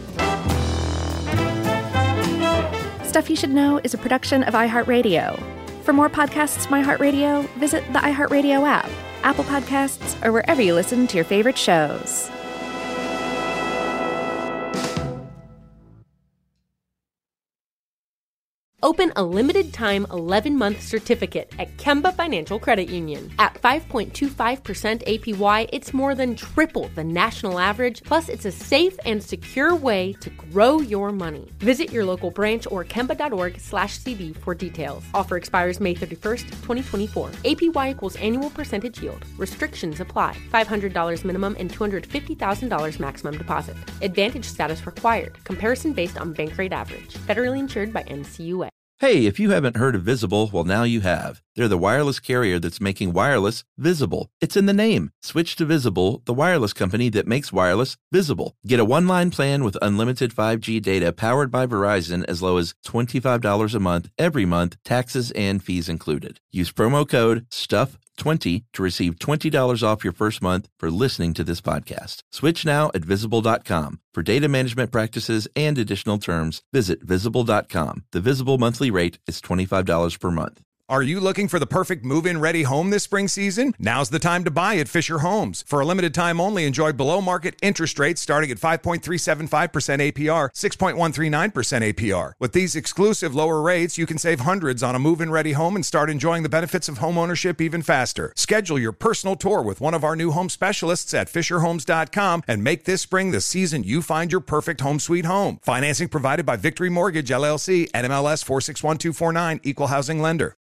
Stuff You Should Know is a production of iHeartRadio. For more podcasts from iHeartRadio, visit the iHeartRadio app, Apple Podcasts, or wherever you listen to your favorite shows. Open a limited-time 11-month certificate at Kemba Financial Credit Union. At 5.25% APY, it's more than triple the national average, plus it's a safe and secure way to grow your money. Visit your local branch or kemba.org/cb for details. Offer expires May 31st, 2024. APY equals annual percentage yield. Restrictions apply. $500 minimum and $250,000 maximum deposit. Advantage status required. Comparison based on bank rate average. Federally insured by NCUA. Hey, if you haven't heard of Visible, well, now you have. They're the wireless carrier that's making wireless visible. It's in the name. Switch to Visible, the wireless company that makes wireless visible. Get a one-line plan with unlimited 5G data powered by Verizon as low as $25 a month, every month, taxes and fees included. Use promo code STUFF20 to receive $20 off your first month for listening to this podcast. Switch now at Visible.com. For data management practices and additional terms, visit Visible.com. The Visible monthly rate is $25 per month. Are you looking for the perfect move-in ready home this spring season? Now's the time to buy at Fisher Homes. For a limited time only, enjoy below-market interest rates starting at 5.375% APR, 6.139% APR. With these exclusive lower rates, you can save hundreds on a move-in ready home and start enjoying the benefits of home ownership even faster. Schedule your personal tour with one of our new home specialists at FisherHomes.com and make this spring the season you find your perfect home sweet home. Financing provided by Victory Mortgage, LLC, NMLS 461249, Equal Housing Lender.